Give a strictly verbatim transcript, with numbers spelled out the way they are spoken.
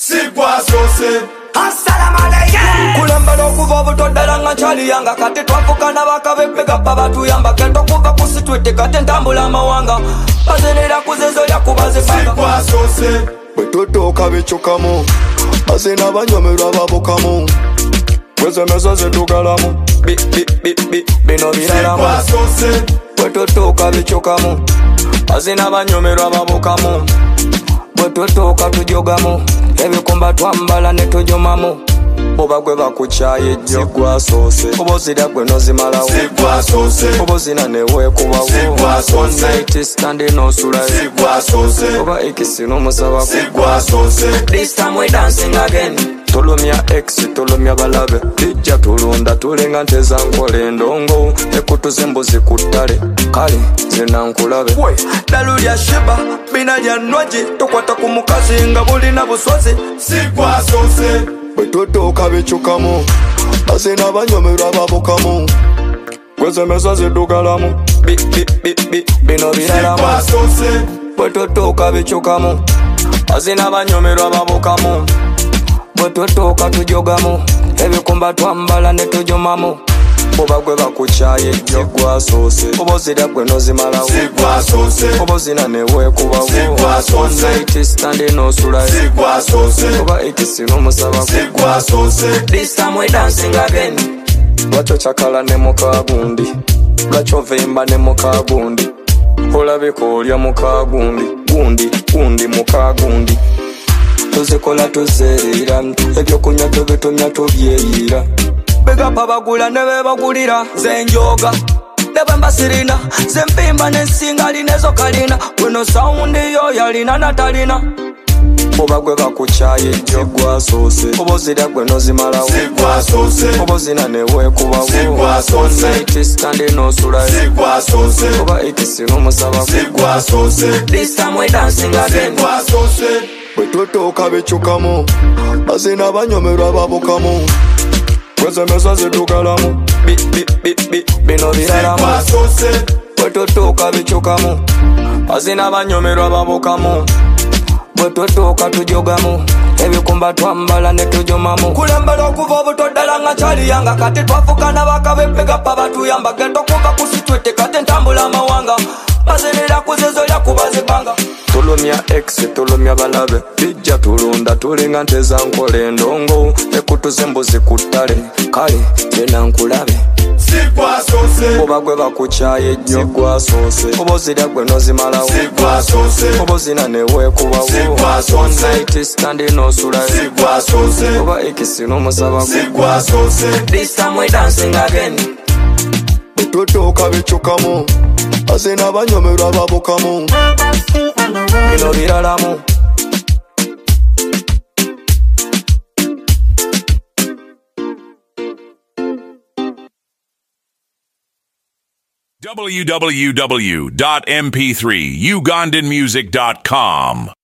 Sigwa sose Assalamu alaikum. Kulembera okuva obutoddala nga kyaliyanga kati twafukana bakabepega pa batuyamba kento kuva ku sitwete kati ntambula amawanga bazenera kuzezo lyakubazipanga Sigwa sose bwetotoka bicukamu bazina banyomerwa babukamu bwezemeza zitugalamu bino biralamu Sigwa sose bwetotoka bicukamu bazina banyomerwa babukamu bwetotoka tujogamu ebikumba twambala netujumamu oba gwe bakukyaye sigwa sose oba ozirya gwe nozimalawo Sigwa sose oba ozina neweekubawo Sigwa sose night stand nosulayo Sigwa sose oba ekisi n'omusabako Sigwa sose this time we dancing again tulumya ex tulumya balabe lijja tulunda tulenga nteza nkola endongo ekutuza embuzi ku ttale kale zina nkulabe ddalu lya shiba bina lya nwaji tokwata ku mukazi nga bulina busozi Sigwa sose bwetotoka bicukamu bazina banyomerwa babukamu gwezemeza zidugalamu bino biralamu Sigwa sose bwetotoka bicukamu bazina banyomerwa babukamu bwetotoka tujogamu ebikumba twambala netujumamu oba gwe bakukyaye sigwa sose oba ozirya gwe nozimalawo Sigwa sose oba ozina neweekubawo Sigwa sose night stand nosulayo Sigwa sose oba ekisi n'omusabako Sigwa sose this time we dancing again lwakyo kyakala ne mukagundi lwakyo ovimba ne mukagundi olabika olya mukagundi gundi gundi mukagundi tuzikola tuzerera ebyokunywa tubitumya tubyeyira begapa bagula ne bebagulira zenjoga ne bwemba sirina zempimba nensingali nezo kalina weno saundi yo yalina natalina oba gwe bakukyaye sigwa sose oba ozirya gwe nozimalawo Sigwa sose oba ozina neweekubawo Sigwa sose night stand nosulayo Sigwa sose oba ekisi n'omusabako Sigwa sose this time we dancing again Sigwa sose bwetotoka bicukamu bazina banyomerwa babukamu gwezemeza zidugalamu bino biralamu Sigwa sose bwetotoka bicukamu bazina banyomerwa babukamu bwetotoka tujogamu ebikumba twambala netujumamu kulembera okuva obutoddala nga kyaliyanga kati twafukana bakabepega pa batuyamba gento kuva ku sitwete kati ntambula amawanga bazenera kuzezo lyakubazipanga tulumya ex tulumya balabe lijja tulunda tulinga nteza nkola endongo ekutuza embuzi ku ttale kale zena nkulabe Sigwa sose oba gwe bakukyaye sigwa sose oba ozirya gwe nozimalawo Sigwa sose oba ozina neweekubawo Sigwa sose night stand nosulayo Sigwa sose oba ekisi n'omusabako Sigwa sose this time we dancing again bwetotoka bicukamu bazina banyomerwa babukamu bino biralamu w w w dot m p three ugandan music dot com